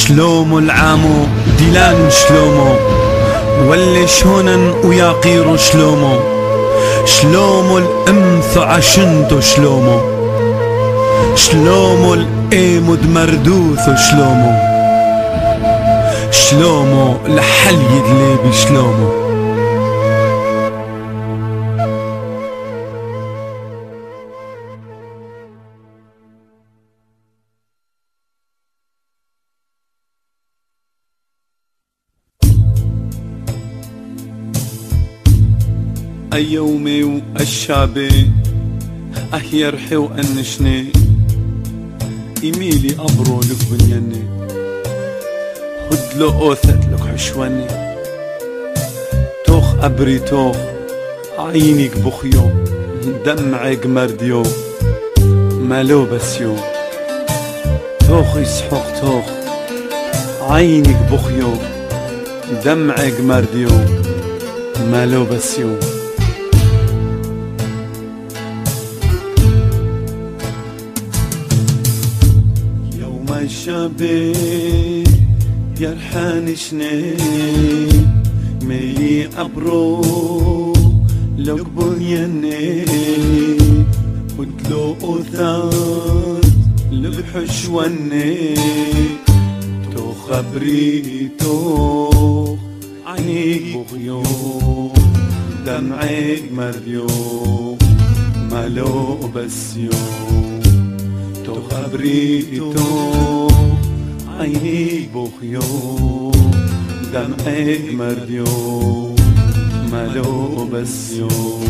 شلومو العامو ديلان شلومو واللي شونن وياقيرو شلومو الامثو عشنتو شلومو الايمود مردوثو شلومو لحل يدليبي شلومو. أيومي والشابي أهيرحي وأنشني إيميلي أبرو لك بنياني هدلو أوثت لك حشواني توخ أبري توخ عينيك بخيو دمعك مرديو مالو بسيو توخ يسحق توخ عينيك بخيو دمعك مرديو مالو بسيو. الشابي يرحاني شني مي أبرو لو بنياني ودلو أوثار لبحشواني تو خبري تو عينيك بغيو دمعيك مرديو مالو بسيو تو خبري تو عينيك بخيو دمعك مرديو مالو بسيو.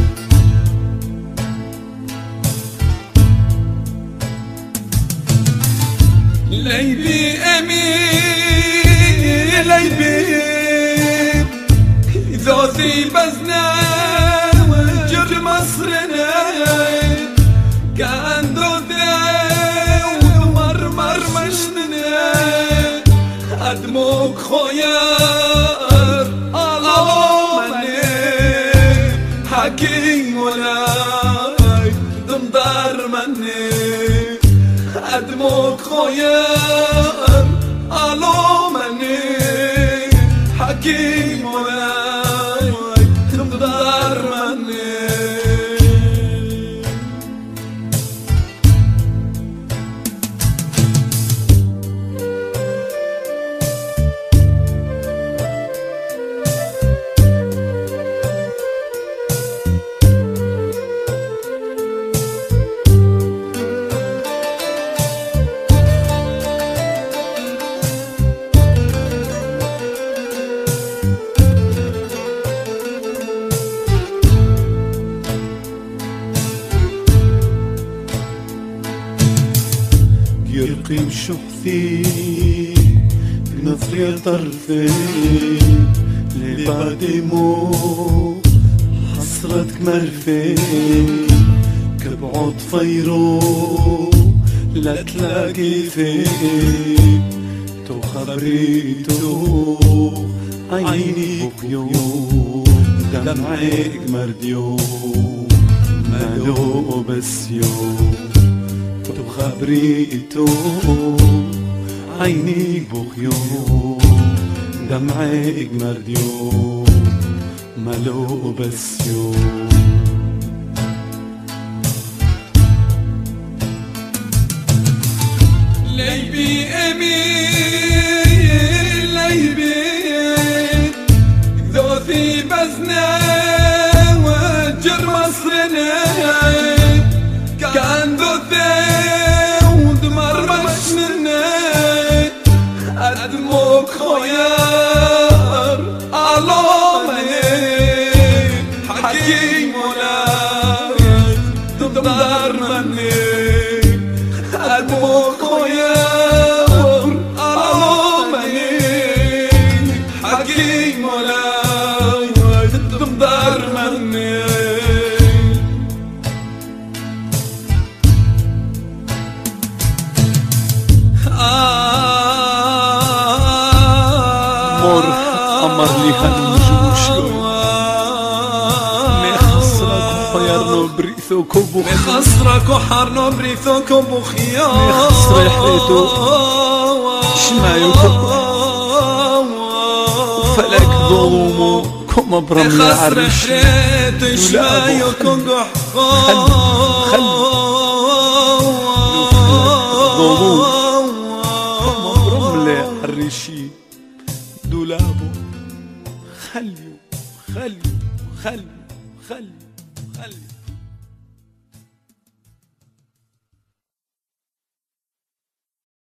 ليبي أمين ليبي ذوثي بزنا وجر مصرنا كان أدموك خوير ألومني حكيم ولاي دمدار مني أدموك خوير ألومني حكيم ولاي دمدار مني. يرقي بشحثي بنظري طرفي لبعد موت حسرتك مرفي كبعد فيرو لا تلاقي فيك تو خبري تو عيني بخيو دمعك مرديو مالو بسيو تو خبري تو عينيك بخيو دمعك مرديو مالو بسيو. ليبي أمين ليبي ذوثي بزنا وجر مصرنا كان ذوثي أدموك خوير ألومني حكيم ولاي دمدار مني أدموك خوير ألومني حكيم ولاي دمدار مني. أمر لي هالوجوش ما خسرك وحيرنا بريثوك وبخيار ما خسرك وحرنا بريثوك وبخيار ما خسر حيتو شمايو فلك ظلومو كما برمل عرش دولابو خلي ظلوم كما برمل عرشي دولابو خلي